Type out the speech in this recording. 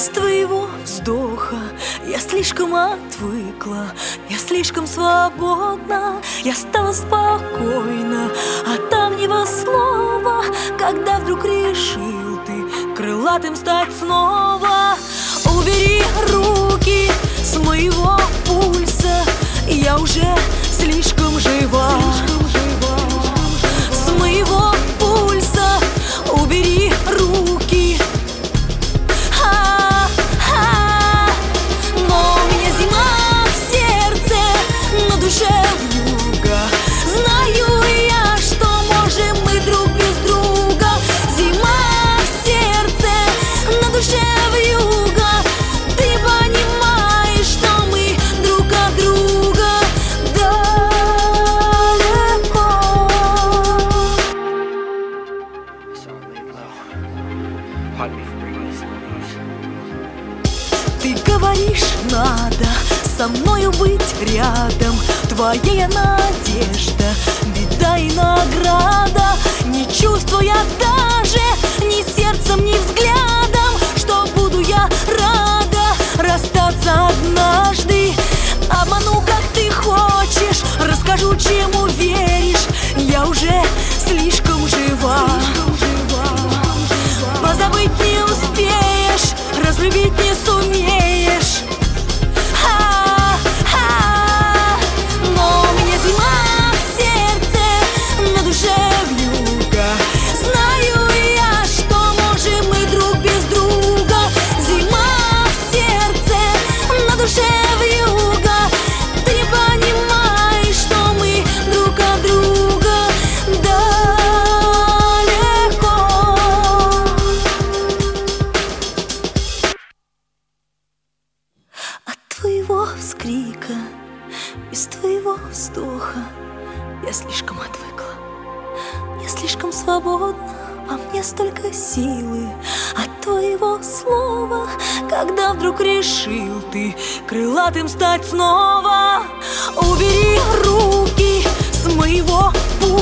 Без твоего вздоха я слишком отвыкла, я слишком свободна, я стала спокойна, а там него слова, когда вдруг решил ты крылатым стать снова. Убери руки с моего пульса, я уже слишком жива. С моего пульса убери руки. Но у меня зима в сердце, на душе вьюга. Знаю я, что можем мы друг без друга. Зима в сердце, на душе вьюга. Ты понимаешь, что мы друг от друга далеко. Ты говоришь, надо со мною быть рядом. Твоя надежда, беда и награда. Не чувствуя даже ни сердцем, ни взглядом, что буду я рада расстаться однажды. Обману, как ты хочешь, расскажу, чему веришь. Я уже слишком жива. Позабыть не успеешь, разлюбить не сумеешь. Но у меня зима в сердце, на душе вьюга. Знаю я, что можем мы друг без друга. Зима в сердце, на душе вьюга. Ты понимаешь, что мы друг от друга далеко. От твоего вскрика, без твоего вздоха я слишком отвыкла, я слишком свободна, во мне столько силы. От твоего слова, когда вдруг решил ты крылатым стать снова. Убери руки с моего пути.